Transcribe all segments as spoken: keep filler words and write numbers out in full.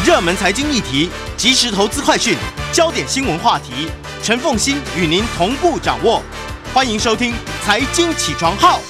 热门财经议题、即时投资快讯、焦点新闻话题，陈凤馨与您同步掌握。欢迎收听《财经起床号》。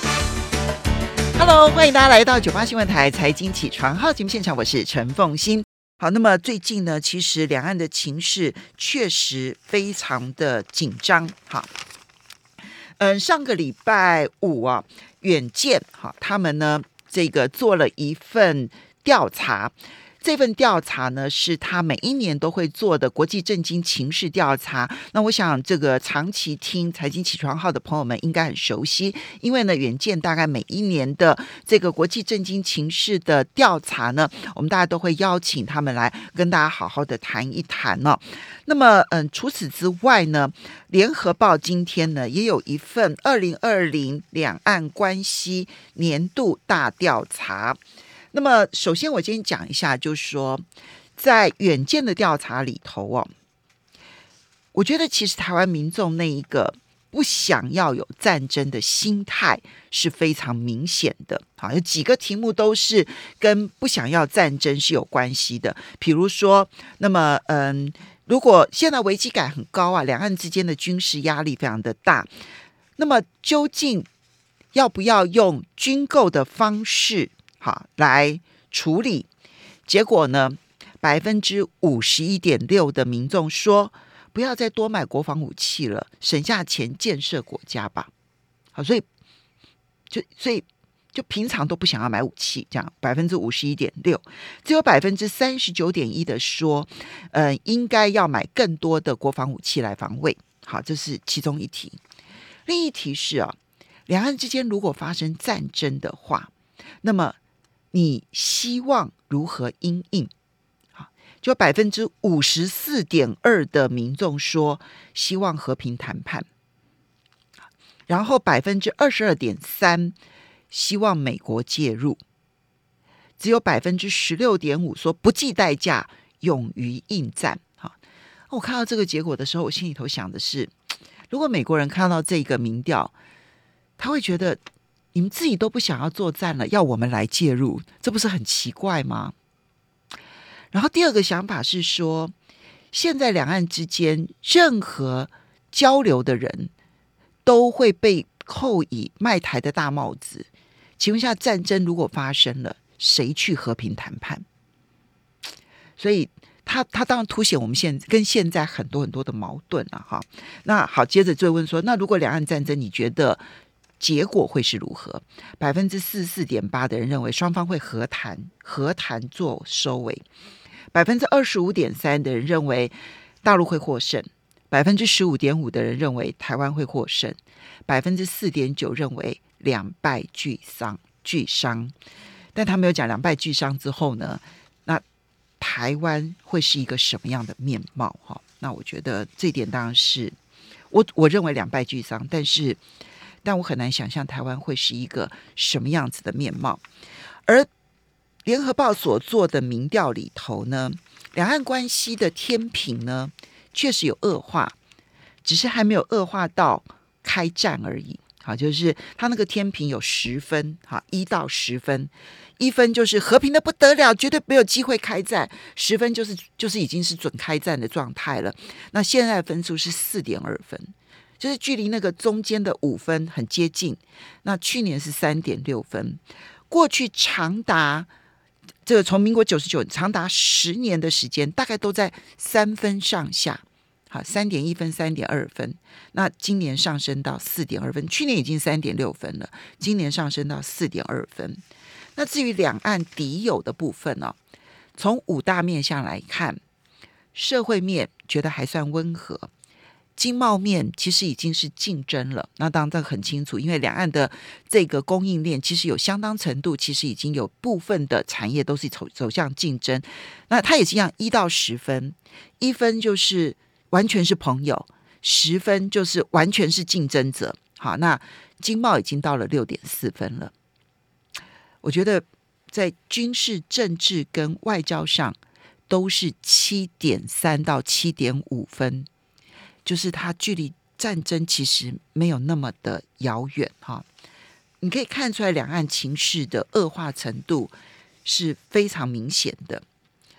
Hello， 欢迎大家来到九八新闻台财经起床号节目现场，我是陈凤馨。好，那么最近呢，其实两岸的情势确实非常的紧张。好，嗯，上个礼拜五啊，远见好，他们呢这个做了一份调查。这份调查呢，是他每一年都会做的国际政经情势调查。那我想，这个长期听财经起床号的朋友们应该很熟悉，因为呢，远见大概每一年的这个国际政经情势的调查呢，我们大家都会邀请他们来跟大家好好的谈一谈哦。那么，嗯，除此之外呢，联合报今天呢也有一份二零二零两岸关系年度大调查。那么首先我今天讲一下，就是说在远见的调查里头哦，我觉得其实台湾民众那一个不想要有战争的心态是非常明显的。好，有几个题目都是跟不想要战争是有关系的。比如说，那么嗯，如果现在危机感很高啊，两岸之间的军事压力非常的大，那么究竟要不要用军购的方式好来处理？结果呢，百分之五十一点六的民众说不要再多买国防武器了，省下钱建设国家吧。好，所以就所以就平常都不想要买武器，这样百分之五十一点六，只有百分之三十九点一的说，呃，应该要买更多的国防武器来防卫。好，这是其中一题。另一题是啊，两岸之间如果发生战争的话，那么你希望如何因应？就百分之五十四点二的民众说希望和平谈判，然后百分之二十二点三希望美国介入，只有百分之十六点五说不计代价勇于应战。好，我看到这个结果的时候，我心里头想的是，如果美国人看到这个民调，他会觉得你们自己都不想要作战了，要我们来介入，这不是很奇怪吗？然后第二个想法是说，现在两岸之间任何交流的人都会被扣以卖台的大帽子。请问一下，战争如果发生了，谁去和平谈判？所以他他当然凸显我们现跟现在很多很多的矛盾了哈。那好，接着追问说，那如果两岸战争，你觉得结果会是如何？百分之四十四点八的人认为双方会和谈，和谈做收尾。百分之二十五点三的人认为大陆会获胜，百分之十五点五的人认为台湾会获胜，百分之四点九认为两败俱伤俱伤。但他没有讲两败俱伤之后呢，那台湾会是一个什么样的面貌？哈，那我觉得这点当然是我我认为两败俱伤，但是但我很难想象台湾会是一个什么样子的面貌。而联合报所做的民调里头呢，两岸关系的天平呢确实有恶化，只是还没有恶化到开战而已。好，就是他那个天平有十分，好，一到十分，一分就是和平的不得了，绝对没有机会开战，十分就是就是已经是准开战的状态了。那现在的分数是四点二分，就是距离那个中间的五分很接近。那去年是三点六分，过去长达这个从民国九十九长达十年的时间，大概都在三分上下。好，三点一分、三点二分，那今年上升到四点二分，去年已经三点六分了，今年上升到四点二分。那至于两岸敌友的部分呢、哦，从五大面向来看，社会面觉得还算温和，经贸面其实已经是竞争了。那当然这很清楚，因为两岸的这个供应链其实有相当程度，其实已经有部分的产业都是走走向竞争。那它也是一样，一到十分，一分就是完全是朋友，十分就是完全是竞争者。好，那经贸已经到了六点四分了。我觉得在军事、政治跟外交上都是七点三到七点五分，就是它距离战争其实没有那么的遥远哈。你可以看出来两岸情势的恶化程度是非常明显的。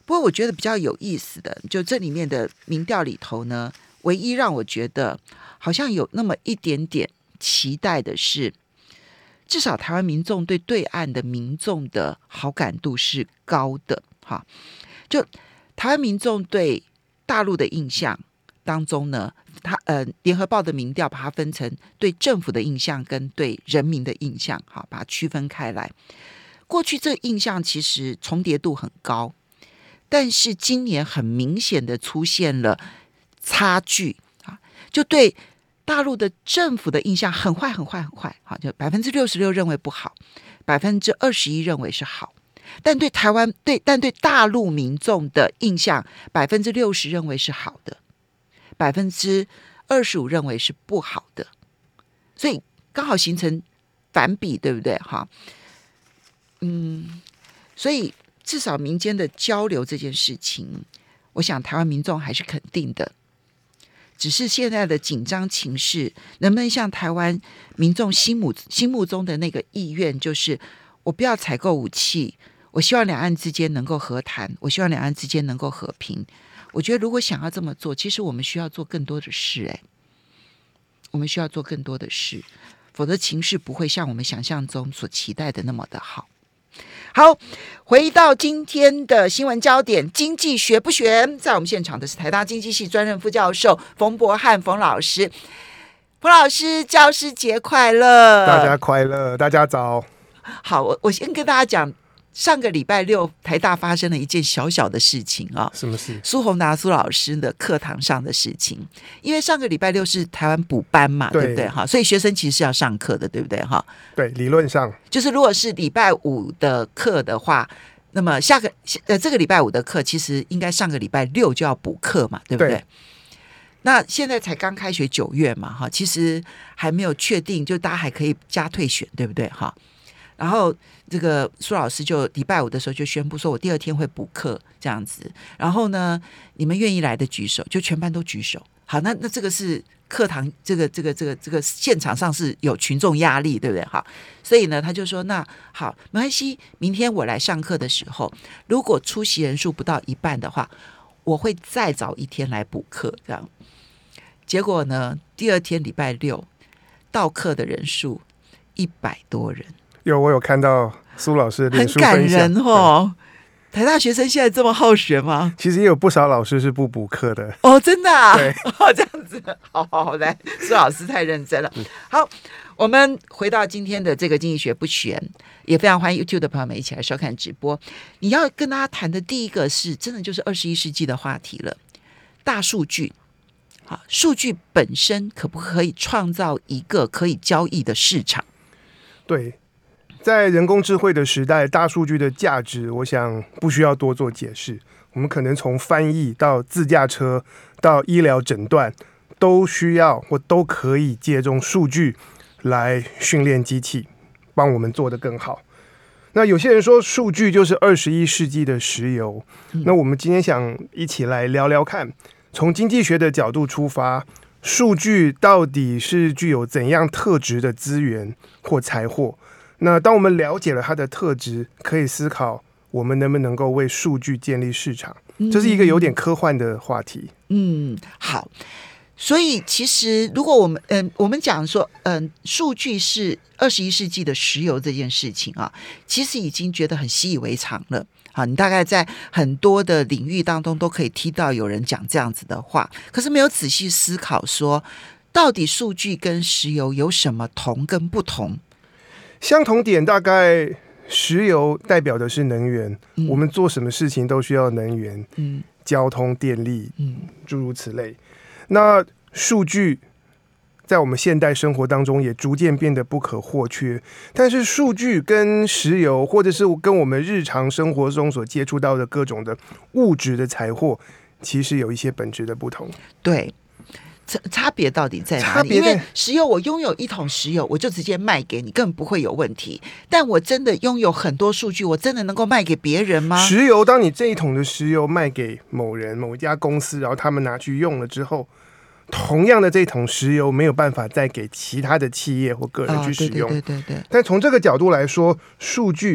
不过我觉得比较有意思的，就这里面的民调里头呢，唯一让我觉得好像有那么一点点期待的是，至少台湾民众对对岸的民众的好感度是高的哈。就台湾民众对大陆的印象当中呢，他呃，联合报的民调把它分成对政府的印象跟对人民的印象，好，把它区分开来。过去这个印象其实重叠度很高，但是今年很明显的出现了差距啊，就对大陆的政府的印象很坏很坏很坏，好，就百分之六十六认为不好，百分之二十一认为是好。但对台湾对但对大陆民众的印象，百分之六十认为是好的，百分之二十五认为是不好的，所以刚好形成反比，对不对？哈，嗯，所以至少民间的交流这件事情，我想台湾民众还是肯定的。只是现在的紧张情势，能不能像台湾民众心目心目中的那个意愿，就是我不要采购武器，我希望两岸之间能够和谈，我希望两岸之间能够和平。我觉得如果想要这么做，其实我们需要做更多的事，哎，我们需要做更多的事，否则情势不会像我们想象中所期待的那么的好。好，回到今天的新闻焦点，经济学不学？在我们现场的是台大经济系专任副教授冯柏翰冯老师。冯老师，教师节快乐！ 大家快乐，大家早。 好，我我先跟大家讲，上个礼拜六台大发生了一件小小的事情啊。 什么事？ 苏宏达苏老师的课堂上的事情。因为上个礼拜六是台湾补班嘛， 对, 对不对哈？所以学生其实是要上课的，对不对哈？ 对，理论上就是如果是礼拜五的课的话，那么下个呃这个礼拜五的课其实应该上个礼拜六就要补课嘛，对不对？对，那现在才刚开学九月嘛哈，其实还没有确定，就大家还可以加退选，对不对哈？然后这个苏老师就礼拜五的时候就宣布说，我第二天会补课这样子。然后呢，你们愿意来的举手，就全班都举手。好，那那这个是课堂，这个这个这个这个现场上是有群众压力，对不对？好，所以呢，他就说，那好，没关系，明天我来上课的时候，如果出席人数不到一半的话，我会再早一天来补课，这样。结果呢，第二天礼拜六到课的人数一百多人。 有，我有看到苏老师的脸书分享， 很感人哦。台大学生现在这么好学吗？ 其实也有不少老师是不补课的哦，真的啊？ 对， 哦，这样子，好好好，来，苏老师太认真了。好，我们回到今天的这个经济学不玄，也非常欢迎 YouTube 的朋友们一起来收看直播。你要跟大家谈的第一个是，真的就是二十一世纪的话题了，大数据。好，数据本身可不可以创造一个可以交易的市场？ 对。在人工智慧的时代，大数据的价值，我想不需要多做解释。我们可能从翻译到自驾车到医疗诊断，都需要或都可以借重数据来训练机器，帮我们做得更好。那有些人说，数据就是二十一世纪的石油。那我们今天想一起来聊聊看，从经济学的角度出发，数据到底是具有怎样特质的资源或财货？那当我们了解了它的特质，可以思考我们能不能够为数据建立市场，这是一个有点科幻的话题。 嗯，好。所以其实如果我们嗯我们讲说嗯数据是二十一世纪的石油这件事情啊，其实已经觉得很习以为常了。好，你大概在很多的领域当中都可以听到有人讲这样子的话，可是没有仔细思考说，到底数据跟石油有什么同跟不同？ 相同点大概石油代表的是能源，嗯、我们做什么事情都需要能源，嗯、交通、电力，嗯、诸如此类。那数据在我们现代生活当中也逐渐变得不可或缺，但是数据跟石油，或者是跟我们日常生活中所接触到的各种的物质的财货，其实有一些本质的不同。 对。差别到底在哪里？因为石油，我拥有一桶石油，我就直接卖给你，根本不会有问题。但我真的拥有很多数据，我真的能够卖给别人吗？ 石油，当你这一桶的石油卖给某人、某一家公司，然后他们拿去用了之后，同样的这桶石油没有办法再给其他的企业或个人去使用。 哦、对对对对对。 但从这个角度来说，数据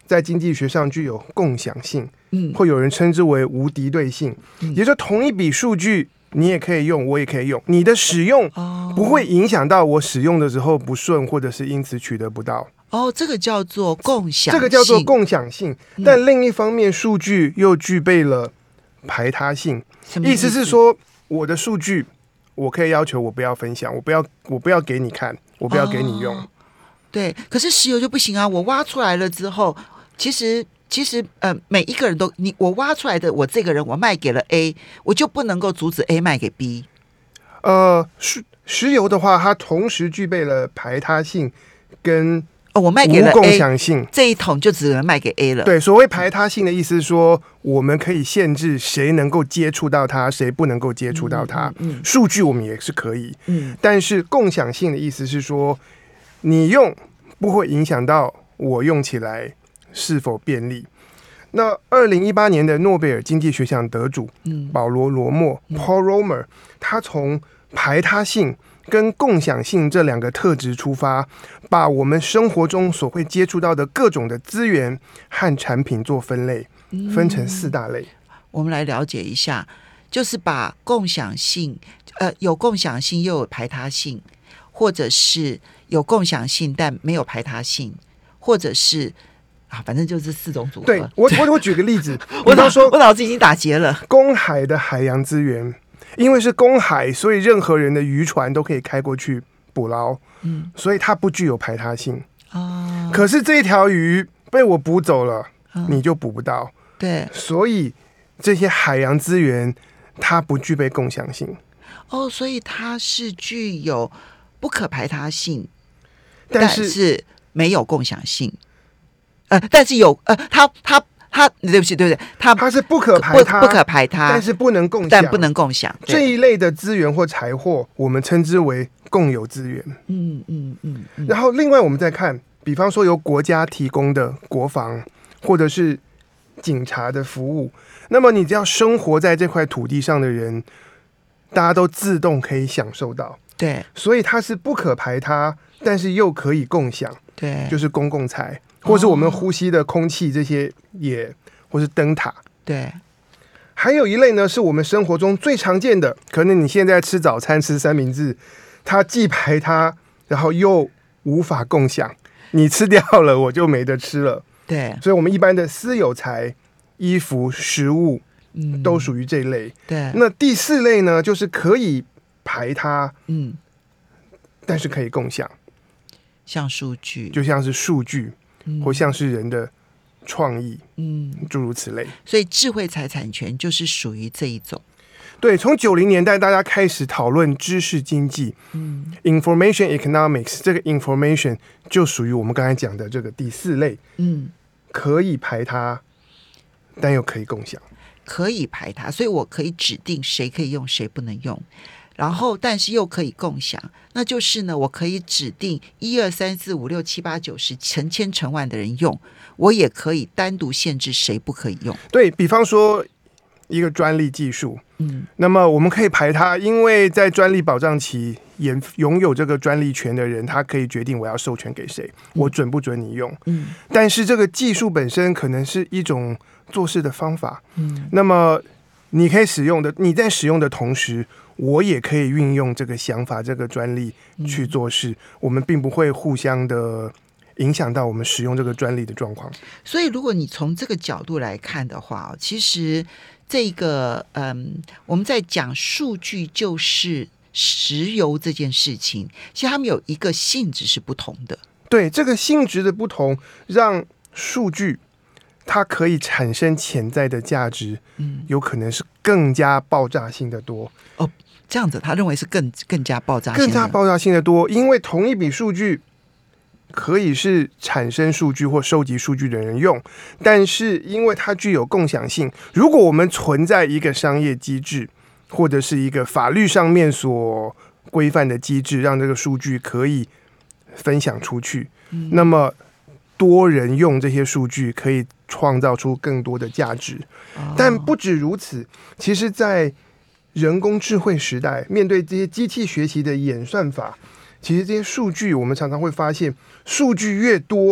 在经济学上具有共享性， 嗯， 会有人称之为无敌对性， 嗯、 也就是说同一笔数据你也可以用，我也可以用，你的使用不会影响到我使用的时候不顺，或者是因此取得不到。 哦，这个叫做共享性， 这个叫做共享性。 嗯、 但另一方面，数据又具备了排他性，意思是说，我的数据我可以要求我不要分享，我不要我不要给你看，我不要给你用。哦、 对，可是石油就不行啊！我挖出来了之后，其实其实呃，每一个人都你我挖出来的，我这个人我卖给了 A， 我就不能够阻止 A 卖给 B。 呃，石石油的话，它同时具备了排他性跟。 哦，我卖给了 A， 无共享性， 这一桶就只能卖给 A 了。 对，所谓排他性的意思是说，我们可以限制谁能够接触到它，谁不能够接触到它。嗯嗯、数据我们也是可以，嗯，但是共享性的意思是说，你用不会影响到我用起来是否便利。那二零一八年的诺贝尔经济学奖得主、嗯、保罗·罗默、嗯、Paul Romer， 他从排他性跟共享性这两个特质出发，把我们生活中所会接触到的各种的资源和产品做分类，分成四大类。 嗯、我们来了解一下，就是把共享性，呃，有共享性又有排他性，或者是有共享性但没有排他性，或者是啊，反正就是四种组合。 对，我我我举个例子， 我脑说我脑子已经打结了。 公海的海洋资源。因为是公海，所以任何人的渔船都可以开过去捕捞，嗯，所以它不具有排他性。哦，可是这条鱼被我捕走了，嗯、你就捕不到。 对， 所以这些海洋资源它不具备共享性。 哦，所以它是具有不可排他性， 但是, 但是没有共享性。呃，但是有呃，它它。它对不起，对不对？它它是不可排他， 不可排他， 但是不能共享， 但不能共享。 这一类的资源或财货，我们称之为共有资源。 嗯嗯嗯。嗯然后另外我们再看，比方说由国家提供的国防，或者是警察的服务，那么你只要生活在这块土地上的人，大家都自动可以享受到。 对， 所以它是不可排他，但是又可以共享。 对， 就是公共财。或是我们呼吸的空气，这些也或是灯塔。 对， 还有一类呢，是我们生活中最常见的，可能你现在吃早餐吃三明治，它既排它，然后又无法共享，你吃掉了我就没得吃了。 对， 所以我们一般的私有财、衣服、食物，嗯，都属于这一类。 对， 那第四类呢，就是可以排它， 嗯， 但是可以共享， 像数据， 就像是数据。或像是人的创意，嗯，诸如此类。 所以智慧财产权就是属于这一种。 对，从九零年代大家开始讨论知识经济，嗯 ，information economics， 这个 information 就属于我们刚才讲的这个第四类，嗯，可以排它，但又可以共享， 可以排它，所以我可以指定谁可以用，谁不能用。然后，但是又可以共享，那就是呢，我可以指定一二三四五六七八九十成千成万的人用，我也可以单独限制谁不可以用。 对，比方说一个专利技术，嗯，那么我们可以排它，因为在专利保障期拥有这个专利权的人，他可以决定我要授权给谁，我准不准你用。嗯，但是这个技术本身可能是一种做事的方法，嗯，那么你可以使用的，你在使用的同时。我也可以运用这个想法、这个专利去做事，嗯、我们并不会互相的影响到我们使用这个专利的状况。 所以，如果你从这个角度来看的话，其实这个嗯，我们在讲数据就是石油这件事情，其实他们有一个性质是不同的。 对，这个性质的不同，让数据它可以产生潜在的价值，嗯，有可能是更加爆炸性的多哦。这样子，他认为是更更加爆炸性的， 更加爆炸性的多，因为同一笔数据可以是产生数据或收集数据的人用，但是因为它具有共享性，如果我们存在一个商业机制或者是一个法律上面所规范的机制，让这个数据可以分享出去，嗯、那么多人用这些数据可以创造出更多的价值。哦、但不止如此，其实在人工智慧时代，面对这些机器学习的演算法，其实这些数据我们常常会发现，数据越多，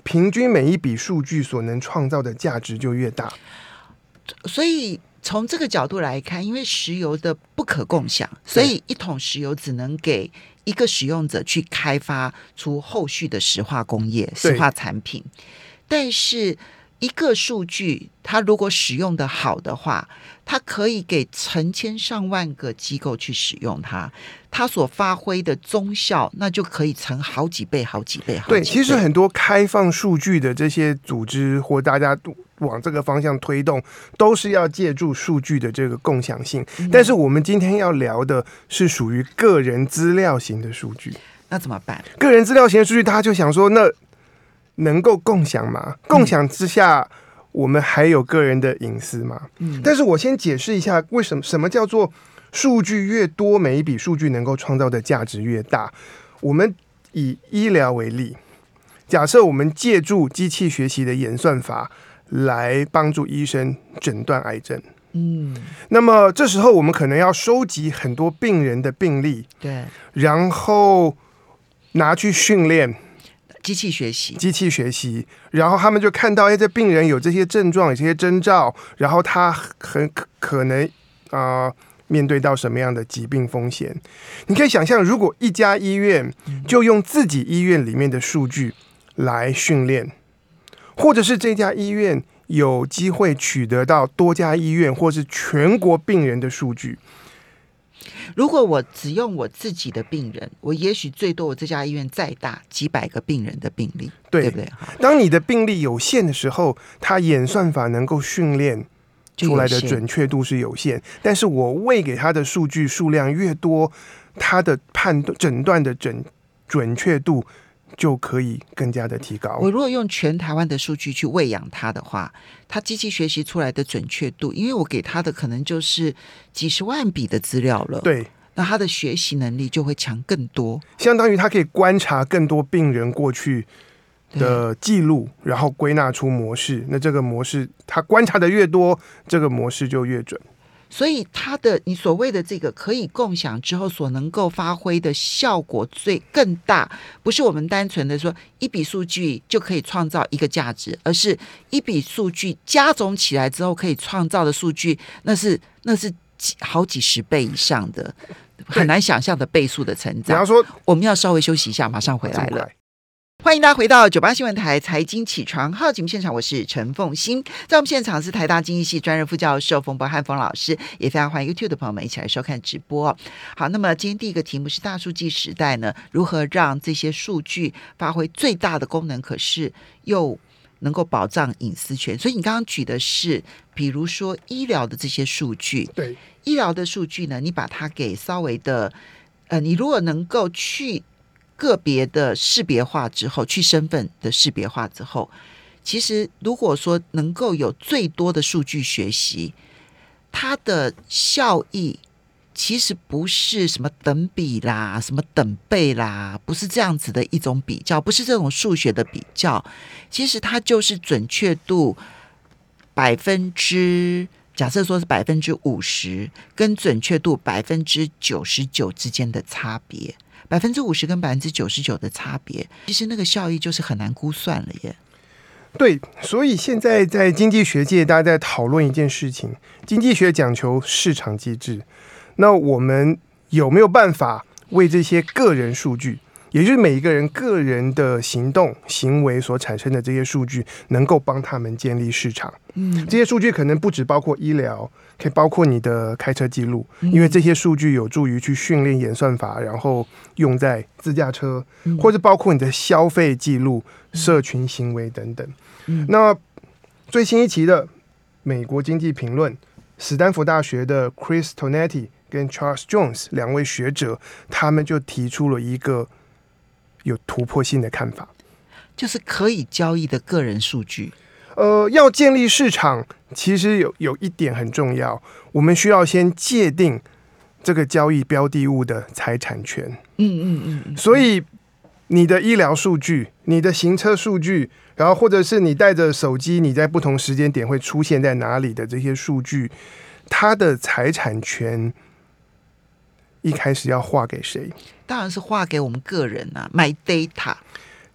平均每一笔数据所能创造的价值就越大。 所以从这个角度来看，因为石油的不可共享，所以一桶石油只能给一个使用者去开发出后续的石化工业、石化产品。但是一个数据它如果使用的好的话，它可以给成千上万个机构去使用它，它所发挥的综效那就可以成好几倍好几倍好几倍。 对，其实很多开放数据的这些组织或大家往这个方向推动，都是要借助数据的这个共享性。嗯、但是我们今天要聊的是属于个人资料型的数据， 那怎么办？ 个人资料型的数据，大家就想说，那能够共享吗？共享之下，嗯、我们还有个人的隐私吗？嗯，但是我先解释一下，为什么什么叫做数据越多，每一笔数据能够创造的价值越大。我们以医疗为例，假设我们借助机器学习的演算法来帮助医生诊断癌症，嗯，那么这时候我们可能要收集很多病人的病历， 对， 然后拿去训练机器学习， 机器学习，然后他们就看到，哎，这病人有这些症状，有这些征兆，然后他很可能啊、呃、面对到什么样的疾病风险。你可以想象，如果一家医院就用自己医院里面的数据来训练，或者是这家医院有机会取得到多家医院或是全国病人的数据。 如果我只用我自己的病人，我也许最多我这家医院再大几百个病人的病例， 对, 对不对？ 当你的病例有限的时候，它演算法能够训练出来的准确度是有限，但是我喂给它的数据数量越多，它的判断诊断的准准确度就可以更加的提高。 我如果用全台湾的数据去喂养它的话，它机器学习出来的准确度，因为我给它的可能就是几十万笔的资料了， 对， 那它的学习能力就会强更多， 相当于它可以观察更多病人过去的记录，然后归纳出模式。那这个模式，它观察的越多，这个模式就越准。 所以它的你所谓的这个可以共享之后所能够发挥的效果最更大，不是我们单纯的说一笔数据就可以创造一个价值，而是一笔数据加总起来之后可以创造的数据，那是那是好几十倍以上的，很难想象的倍数的成长。 说我们要稍微休息一下，马上回来了。欢迎大家回到九八新闻台财经起床号节目现场，我是陈凤馨，在我们现场是台大经济系专任副教授冯博翰冯老师，也非常欢迎 YouTube 的朋友们一起来收看直播。好，那么今天第一个题目是大数据时代呢，如何让这些数据发挥最大的功能，可是又能够保障隐私权。所以你刚刚举的是比如说医疗的这些数据， 对， 医疗的数据呢，你把它给稍微的呃，你如果能够去个别的识别化之后，去身份的识别化之后，其实如果说能够有最多的数据学习，它的效益其实不是什么等比啦，什么等倍啦，不是这样子的一种比较，不是这种数学的比较，其实它就是准确度百分之假设说是百分之五十跟准确度百分之九十九之间的差别。百分之五十跟百分之九十九的差别，其实那个效益就是很难估算了耶。 对，所以现在在经济学界，大家在讨论一件事情：经济学讲求市场机制，那我们有没有办法为这些个人数据，也就是每一个人个人的行动行为所产生的这些数据，能够帮他们建立市场？嗯，这些数据可能不只包括医疗，可以包括你的开车记录，因为这些数据有助于去训练演算法，然后用在自驾车，或者包括你的消费记录、社群行为等等。那最新一期的美国经济评论，史丹福大学的 Chris Tonetti 跟 Charles Jones 两位学者，他们就提出了一个有突破性的看法， 就是可以交易的个人数据。 呃，要建立市场，其实有有一点很重要，我们需要先界定这个交易标的物的财产权。嗯嗯嗯。所以你的医疗数据、你的行车数据，然后或者是你带着手机，你在不同时间点会出现在哪里的这些数据，它的财产权一开始要划给谁？ 当然是划给我们个人啊 ，my data。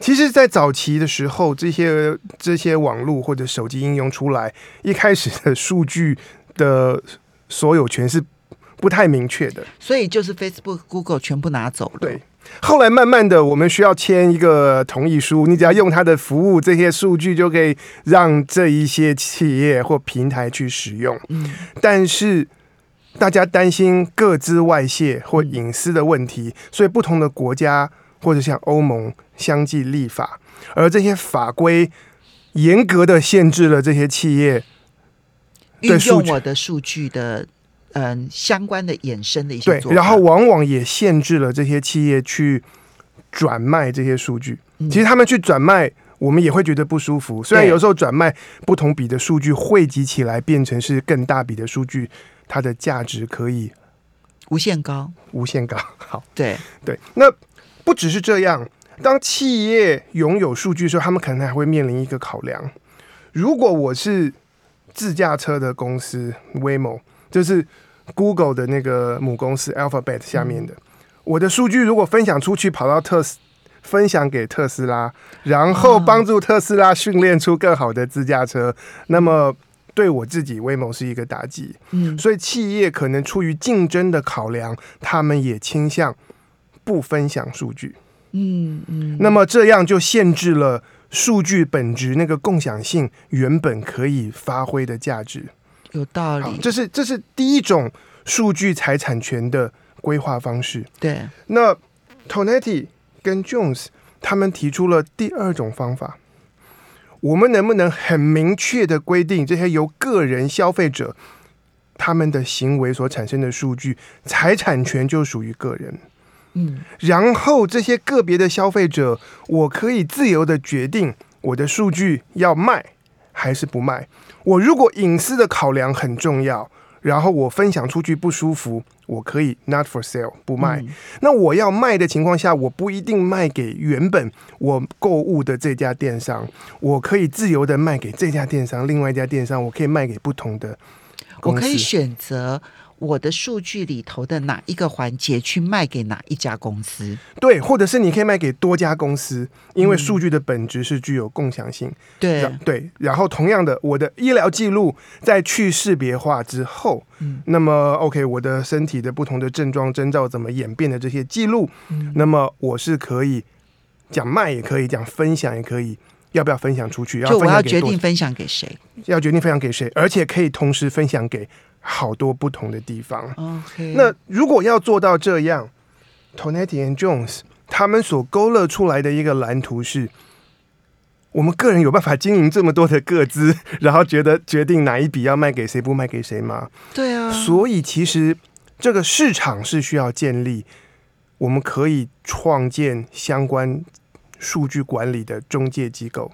其实，在早期的时候，这些这些网络或者手机应用出来，一开始的数据的所有权是不太明确的， 所以就是 Facebook、Google 全部拿走了。 对，后来慢慢的，我们需要签一个同意书，你只要用它的服务，这些数据就可以让这一些企业或平台去使用。嗯，但是大家担心个资外泄或隐私的问题，所以不同的国家或者像欧盟相继立法，而这些法规严格的限制了这些企业运用我的数据的嗯相关的衍生的一些做法， 对，然后往往也限制了这些企业去转卖这些数据。嗯、其实他们去转卖，我们也会觉得不舒服。虽然有时候转卖不同笔的数据汇集起来变成是更大笔的数据，它的价值可以无限高， 无限高。好， 对对，那不只是这样。当企业拥有数据的时候，他们可能还会面临一个考量：如果我是自驾车的公司 Waymo， 就是 Google 的那个母公司 Alphabet 下面的，嗯、我的数据如果分享出去，跑到特斯分享给特斯拉，然后帮助特斯拉训练出更好的自驾车，嗯、那么对我自己 Waymo 是一个打击。嗯，所以企业可能出于竞争的考量，他们也倾向不分享数据。嗯嗯，那么这样就限制了数据本质那个共享性原本可以发挥的价值。 有道理， 这是这是第一种数据财产权的规划方式。 对， 那 Tonetti 跟 Jones 他们提出了第二种方法，我们能不能很明确的规定这些由个人消费者他们的行为所产生的数据财产权就属于个人？嗯，然后这些个别的消费者，我可以自由的决定我的数据要卖还是不卖。我如果隐私的考量很重要，然后我分享出去不舒服，我可以 not for sale 不卖。嗯、那我要卖的情况下，我不一定卖给原本我购物的这家电商，我可以自由的卖给这家电商，另外一家电商我可以卖给不同的公司。 我可以选择我的数据里头的哪一个环节去卖给哪一家公司？ 对，或者是你可以卖给多家公司，因为数据的本质是具有共享性。嗯、 对对，然后同样的，我的医疗记录在去识别化之后，嗯、那么 OK， 我的身体的不同的症状征兆怎么演变的这些记录，嗯、那么我是可以讲卖也可以，讲分享也可以。要不要分享出去？ 就我要决定分享给谁， 要决定分享给谁，而且可以同时分享给好多不同的地方。 Okay. 那如果要做到这样 ，Tonetti and Jones 他们所勾勒出来的一个蓝图是：我们个人有办法经营这么多的个资，然后觉得决定哪一笔要卖给谁，不卖给谁吗？ 对啊。 所以其实这个市场是需要建立，我们可以创建相关数据管理的中介机构。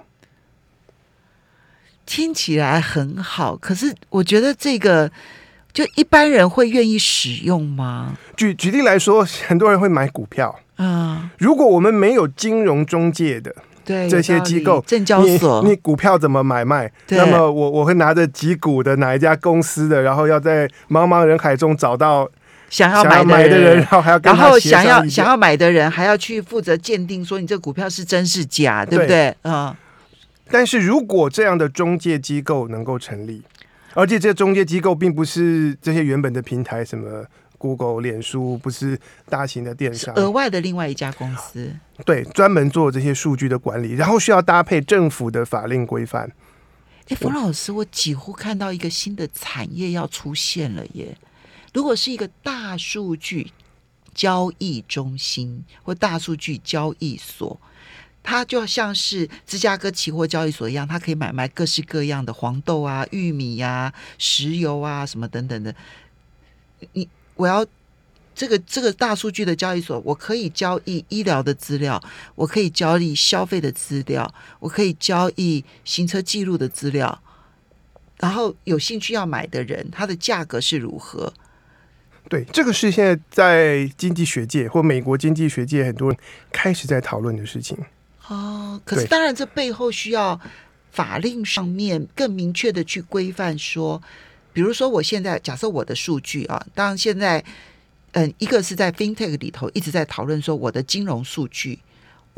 听起来很好，可是我觉得这个就一般人会愿意使用吗？ 举举例来说，很多人会买股票。嗯，如果我们没有金融中介的对这些机构， 证交所， 你, 你股票怎么买卖？那么我我会拿着几股的哪一家公司的，然后要在茫茫人海中找到想要买 的, 买的人，然后还要跟他然后想要想要买的人还要去负责鉴定，说你这股票是真是假，对不对？嗯。 但是如果这样的中介机构能够成立，而且这中介机构并不是这些原本的平台，什么 Google、脸书，不是大型的电商， 额外的另外一家公司， 对，专门做这些数据的管理，然后需要搭配政府的法令规范。 哎，冯老师，我几乎看到一个新的产业要出现了耶！如果是一个大数据交易中心或大数据交易所，它就像是芝加哥期货交易所一样，它可以买卖各式各样的黄豆啊、玉米啊、石油啊什么等等的。你我要这个这个大数据的交易所，我可以交易医疗的资料，我可以交易消费的资料，我可以交易行车记录的资料，然后有兴趣要买的人，它的价格是如何？ 对，这个是现在在经济学界或美国经济学界很多人开始在讨论的事情。 哦，可是当然这背后需要法令上面更明确的去规范说，比如说我现在假设我的数据啊，当然现在嗯，一个是在 FinTech 里头一直在讨论说我的金融数据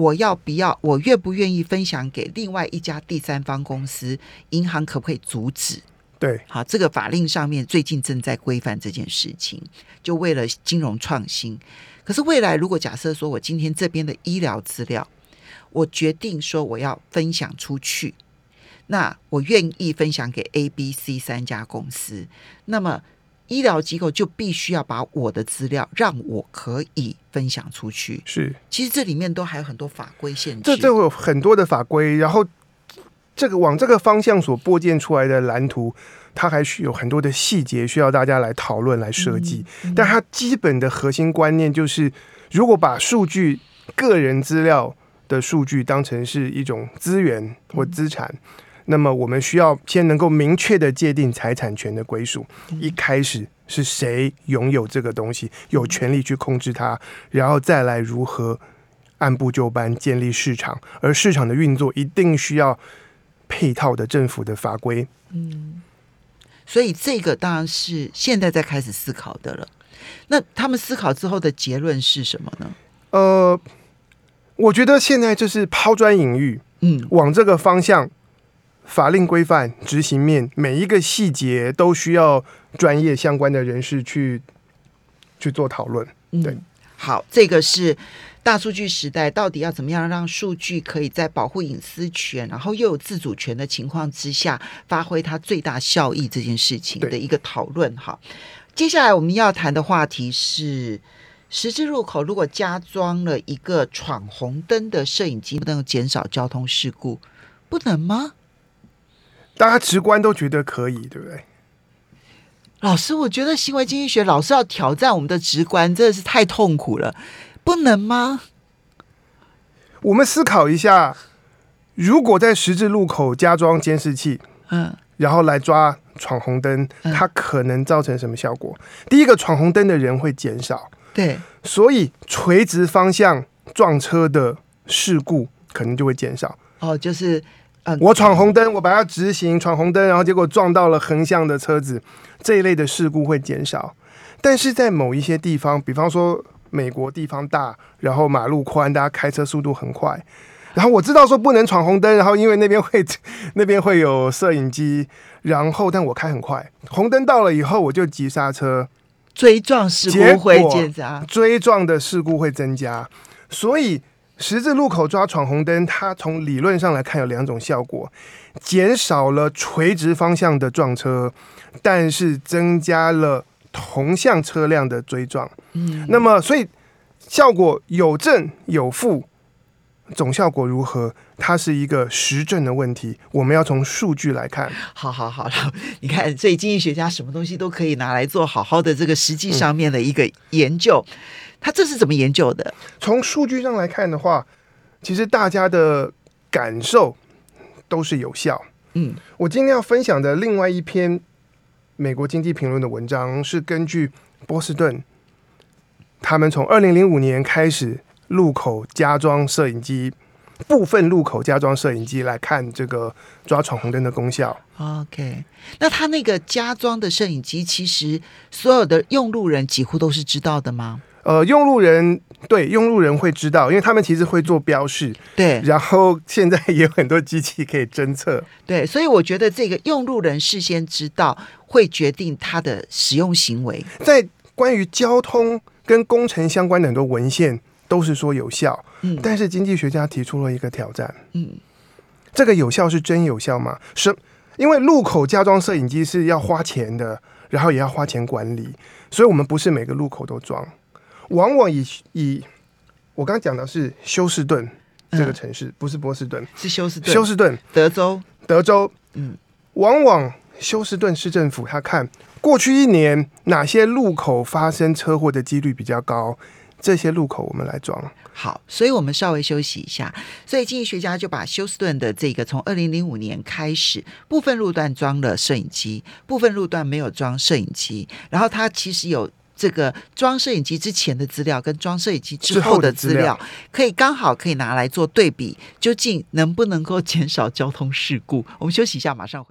我要不要，我愿不愿意分享给另外一家第三方公司，银行可不可以阻止？ 对， 好，这个法令上面最近正在规范这件事情，就为了金融创新。可是未来如果假设说我今天这边的医疗资料，我决定说我要分享出去，那我愿意分享给 A、B、C 三家公司，那么医疗机构就必须要把我的资料让我可以分享出去。 是， 其实这里面都还有很多法规限制， 这这会有很多的法规，然后这个往这个方向所拨建出来的蓝图，它还需有很多的细节需要大家来讨论、来设计。嗯嗯、但它基本的核心观念就是，如果把数据、个人资料的数据当成是一种资源或资产。嗯，那么我们需要先能够明确的界定财产权的归属，一开始是谁拥有这个东西，有权利去控制它，然后再来如何按部就班建立市场，而市场的运作一定需要配套的政府的法规。 嗯，所以这个当然是现在在开始思考的了。那他们思考之后的结论是什么呢？ 呃，我觉得现在就是抛砖引玉，嗯，往这个方向。法令规范、执行面，每一个细节都需要专业相关的人士去去做讨论。对，嗯， 好，这个是大数据时代，到底要怎么样让数据可以在保护隐私权，然后又有自主权的情况之下，发挥它最大效益这件事情的一个讨论。好，接下来我们要谈的话题是，十字路口如果加装了一个闯红灯的摄影机，能够减少交通事故，不能吗？ 大家直观都觉得可以，对不对？ 老师，我觉得行为经济学老是要挑战我们的直观，真的是太痛苦了，不能吗？ 我们思考一下，如果在十字路口加装监视器，嗯，然后来抓闯红灯，它可能造成什么效果？嗯，第一个，闯红灯的人会减少， 对， 所以垂直方向撞车的事故可能就会减少。 哦，就是。 我闯红灯，我把它直行闯红灯，然后结果撞到了横向的车子，这一类的事故会减少。但是在某一些地方，比方说美国地方大，然后马路宽，大家开车速度很快，然后我知道说不能闯红灯，然后因为那边会那边会有摄影机，然后但我开很快，红灯到了以后我就急刹车， 追撞事故会减加， 追撞的事故会增加，所以。十字路口抓闯红灯，它从理论上来看有两种效果：减少了垂直方向的撞车，但是增加了同向车辆的追撞。嗯，那么所以效果有正有负，总效果如何？它是一个实证的问题，我们要从数据来看。 好好好，你看，所以经济学家什么东西都可以拿来做好好的这个实际上面的一个研究。嗯，他这是怎么研究的？从数据上来看的话，其实大家的感受都是有效。嗯，我今天要分享的另外一篇美国经济评论的文章，是根据波士顿他们从二零零五年开始路口加装摄影机，部分路口加装摄影机来看这个抓闯红灯的功效。 OK， 那他那个加装的摄影机，其实所有的用路人几乎都是知道的吗？ 呃，用路人对用路人会知道，因为他们其实会做标示， 对， 然后现在也有很多机器可以侦测， 对，所以我觉得这个用路人事先知道，会决定他的使用行为。 在关于交通跟工程相关的很多文献都是说有效，嗯，但是经济学家提出了一个挑战，嗯，这个有效是真有效吗？是，因为路口加装摄影机是要花钱的，然后也要花钱管理，所以我们不是每个路口都装。往往以以我刚刚讲的是休斯顿这个城市，嗯，不是波士顿， 是休斯顿。 休斯顿， 德州， 德州，嗯，往往休斯顿市政府他看过去一年哪些路口发生车祸的几率比较高，这些路口我们来装。 好，所以我们稍微休息一下。所以经济学家就把休斯顿的这个从二零零五年开始，部分路段装了摄影机，部分路段没有装摄影机，然后它其实有。这个装摄影机之前的资料跟装摄影机之后的资料，可以刚好可以拿来做对比，究竟能不能够减少交通事故？我们休息一下，马上回。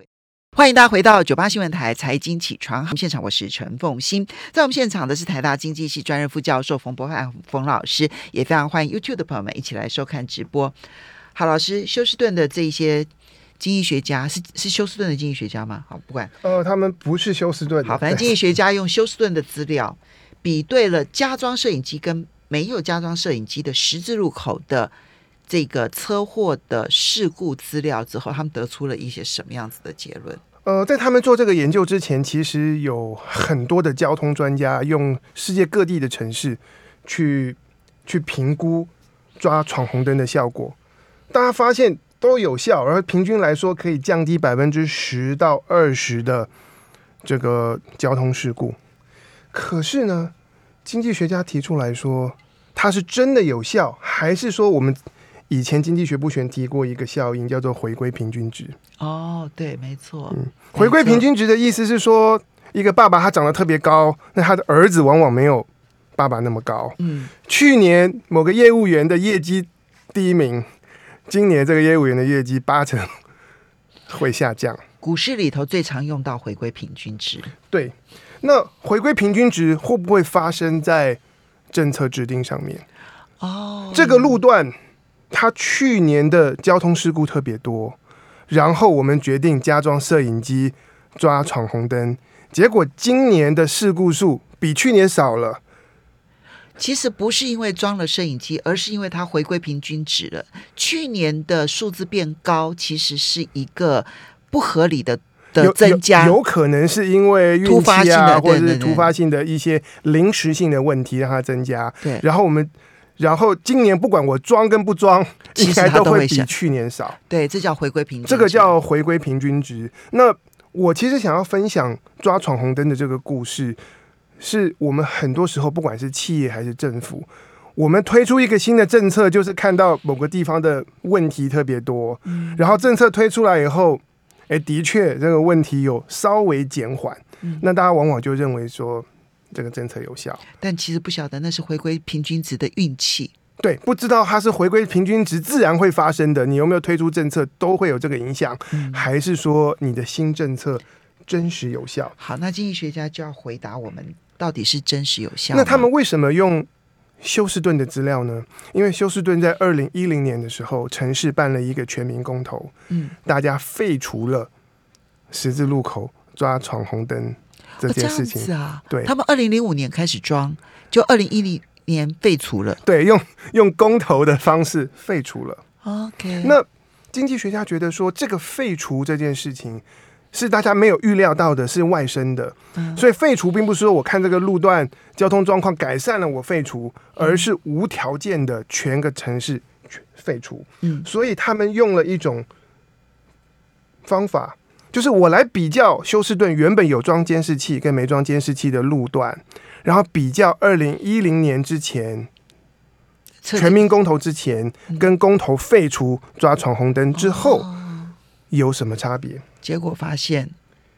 欢迎大家回到九八新闻台财经起床号现场，我是陈凤馨。在我们现场的是台大经济系专任副教授冯博翰冯老师，也非常欢迎 YouTube 的朋友们一起来收看直播。好，老师，休斯顿的这一些经济学家是是休斯顿的经济学家吗？好，不管， 呃，他们不是休斯顿的。 好，反正经济学家用休斯顿的资料比对了加装摄影机跟没有加装摄影机的十字路口的这个车祸的事故资料之后，他们得出了一些什么样子的结论？ 呃，在他们做这个研究之前，其实有很多的交通专家用世界各地的城市去去评估抓闯红灯的效果，大家发现都有效，而平均来说可以降低百分之十到二十的这个交通事故。可是呢，经济学家提出来说，它是真的有效，还是说我们以前经济学部学提过一个效应，叫做回归平均值？ 哦，对，没错。 嗯，回归平均值的意思是说，一个爸爸他长得特别高，那他的儿子往往没有爸爸那么高。嗯，去年某个业务员的业绩第一名，今年这个业务员的业绩八成会下降。 股市里头最常用到回归平均值。 对，那回归平均值会不会发生在政策制定上面？哦，这个路段它去年的交通事故特别多，然后我们决定加装摄影机抓闯红灯，结果今年的事故数比去年少了。 其实不是因为装了摄影机，而是因为它回归平均值了。去年的数字变高，其实是一个不合理的的增加， 有, 有, 有可能是因为运气啊， 突发性的或者是突发性的一些临时性的问题让它增加。 对， 然后我们。然后今年不管我装跟不装，应该都会比去年少。 对，这叫回归平均值。 这个叫回归平均值。那我其实想要分享抓闯红灯的这个故事，是我们很多时候不管是企业还是政府，我们推出一个新的政策，就是看到某个地方的问题特别多，嗯、然后政策推出来以后，哎，的确这个问题有稍微减缓，嗯、那大家往往就认为说这个政策有效， 但其实不晓得那是回归平均值的运气。 对，不知道它是回归平均值自然会发生的，你有没有推出政策都会有这个影响，嗯、还是说你的新政策真实有效？ 好，那经济学家就要回答我们到底是真实有效。 那他们为什么用休斯顿的资料呢？因为休斯顿在二零一零年的时候，城市办了一个全民公投，嗯，大家废除了十字路口抓闯红灯这件事情。 哦、这样子啊， 对， 他们二零零五年开始装，就二零一零年废除了。 对，用用公投的方式废除了。 OK， 那经济学家觉得说，这个废除这件事情是大家没有预料到的，是外生的。嗯、所以废除并不是说我看这个路段交通状况改善了我废除，而是无条件的全个城市废除。嗯，所以他们用了一种方法。就是我来比较休斯顿原本有装监视器跟没装监视器的路段，然后比较二零一零年之前全民公投之前跟公投废除抓闯红灯之后有什么差别？ 结果发现，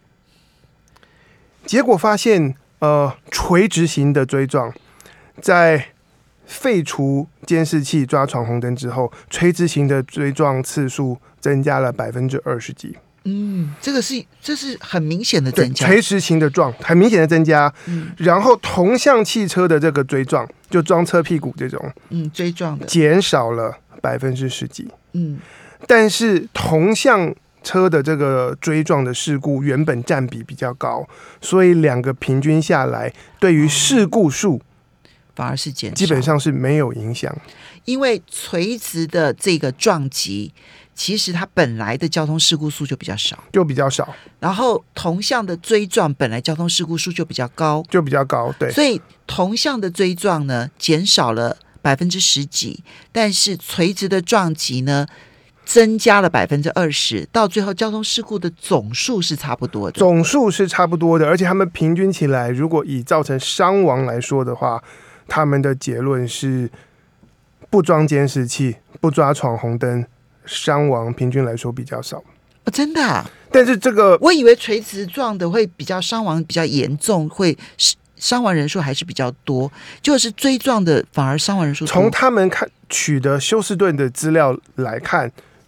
结果发现，呃，垂直型的追撞在废除监视器抓闯红灯之后，垂直型的追撞次数增加了百分之二十几。 嗯，这个是这是很明显的增加， 垂直型的撞很明显的增加。嗯，然后同向汽车的这个追撞，就撞车屁股这种， 嗯，追撞的减少了百分之十几。 嗯， 但是同向车的这个追撞的事故原本占比比较高，所以两个平均下来，对于事故数反而是减少， 基本上是没有影响。 因为垂直的这个撞击，其实它本来的交通事故数就比较少， 就比较少。 然后同向的追撞本来交通事故数就比较高， 就比较高，对。 所以同向的追撞呢，减少了百分之十几，但是垂直的撞击呢，增加了百分之二十，到最后交通事故的总数是差不多的， 总数是差不多的，而且他们平均起来，如果以造成伤亡来说的话，他们的结论是不装监视器、不抓闯红灯，伤亡平均来说比较少。 哦、真的、啊？ 但是这个我以为垂直撞的会比较伤亡比较严重，会伤亡人数还是比较多，就是追撞的反而伤亡人数多。 从他们看取得休斯顿的资料来看，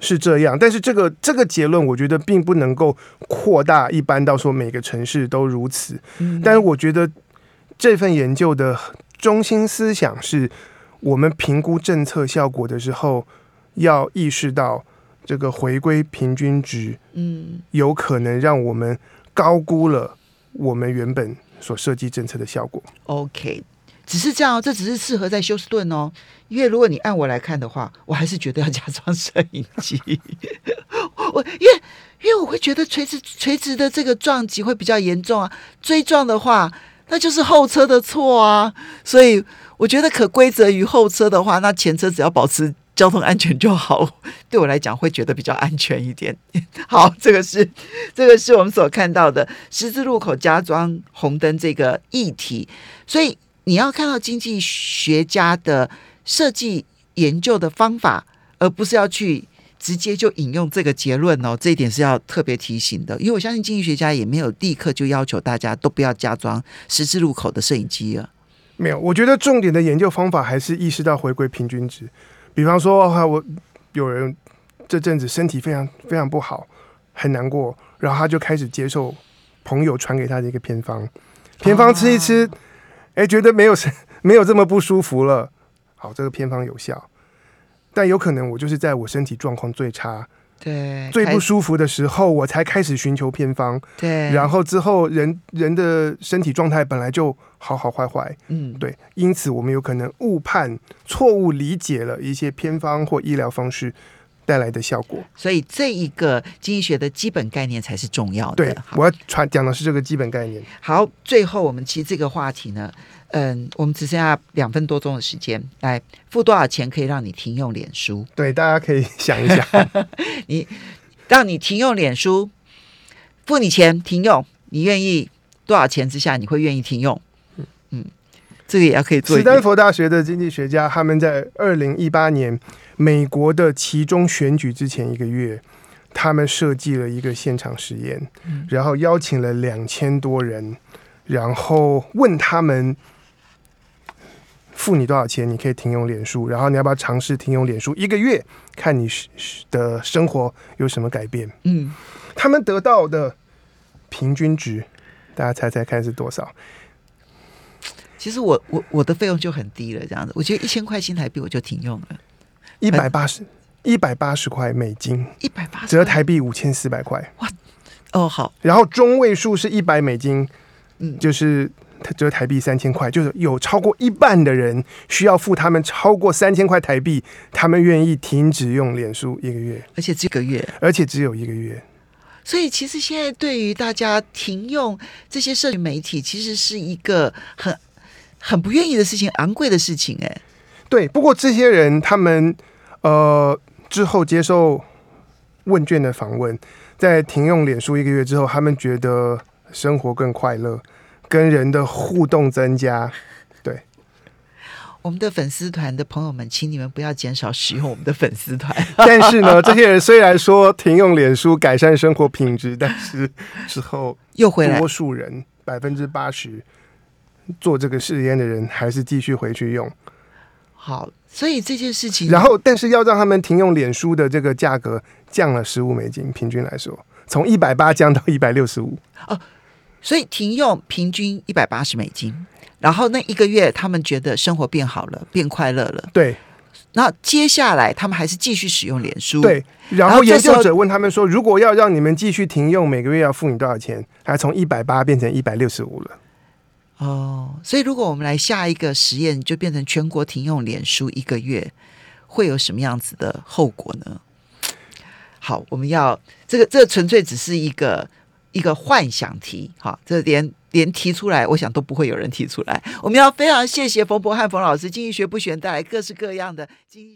是这样，但是这个这个结论，我觉得并不能够扩大一般到说每个城市都如此。嗯、但是我觉得这份研究的中心思想是，我们评估政策效果的时候，要意识到这个回归平均值，嗯，有可能让我们高估了我们原本所设计政策的效果。 OK。只是这样，这只是适合在休斯顿哦。因为如果你按我来看的话，我还是觉得要加装摄影机。我因为因为我会觉得垂直垂直的这个撞击会比较严重啊，追撞的话那就是后车的错啊。所以我觉得可归责于后车的话，那前车只要保持交通安全就好，对我来讲会觉得比较安全一点。好，这个是这个是我们所看到的十字路口加装红灯这个议题，所以。你要看到经济学家的设计研究的方法，而不是要去直接就引用这个结论哦，这一点是要特别提醒的。因为我相信经济学家也没有立刻就要求大家都不要加装十字路口的摄影机了。 没有，我觉得重点的研究方法还是意识到回归平均值。比方说，我有人这阵子身体非常非常不好，很难过，然后他就开始接受朋友传给他的一个偏方，偏方吃一吃。啊哎，觉得没有没有这么不舒服了，好，这个偏方有效，但有可能我就是在我身体状况最差、 对最不舒服的时候，我才开始寻求偏方， 对， 然后之后人人的身体状态本来就好好坏坏，嗯，对，因此我们有可能误判、错误理解了一些偏方或医疗方式带来的效果， 所以这一个经济学的基本概念才是重要的。 对，我要传讲的是这个基本概念。 好，最后我们其实这个话题呢，嗯，我们只剩下两分多钟的时间，来付多少钱可以让你停用脸书？ 对，大家可以想一想， 你让你停用脸书，付你钱停用，你愿意多少钱之下你会愿意停用？嗯，这个也要可以做。 斯坦福大学的经济学家他们在二零一八年。美国的期中选举之前一个月，他们设计了一个现场实验，嗯、然后邀请了两千多人，然后问他们付你多少钱，你可以停用脸书，然后你要不要尝试停用脸书一个月，看你的生活有什么改变。嗯，他们得到的平均值，大家猜猜看是多少？ 其实我我我的费用就很低了，这样子，我觉得一千块新台币我就停用了。 一百八十，一百八十块美金， 一百八十折台币五千四百块。 哇，哦好。 然后中位数是一百美金，嗯，就是折台币三千块，就是有超过一半的人需要付他们超过三千块台币，他们愿意停止用脸书一个月， 而且这个月， 而且只有一个月。 所以其实现在对于大家停用这些社群媒体，其实是一个很很不愿意的事情，昂贵的事情，哎。 对，不过这些人他们呃之后接受问卷的访问，在停用脸书一个月之后，他们觉得生活更快乐，跟人的互动增加。对， 我们的粉丝团的朋友们，请你们不要减少使用我们的粉丝团。 但是呢，这些人虽然说停用脸书改善生活品质，但是之后又回来， 多数人百分之八十做这个试验的人还是继续回去用。 好，所以这件事情， 然后但是要让他们停用脸书的这个价格降了十五美金，平均来说，从一百八降到一百六十五。 哦，所以停用平均一百八十美金，然后那一个月他们觉得生活变好了，变快乐了。 对， 那接下来他们还是继续使用脸书。 对，然后研究者问他们说，如果要让你们继续停用，每个月要付你多少钱？还从一百八变成一百六十五了。 哦，所以如果我们来下一个实验，就变成全国停用脸书一个月，会有什么样子的后果呢？好，我们要这个，这个纯粹只是一个一个幻想题，哈，这连连提出来，我想都不会有人提出来。我们要非常谢谢冯博翰冯老师，经济学不选带来各式各样的经济。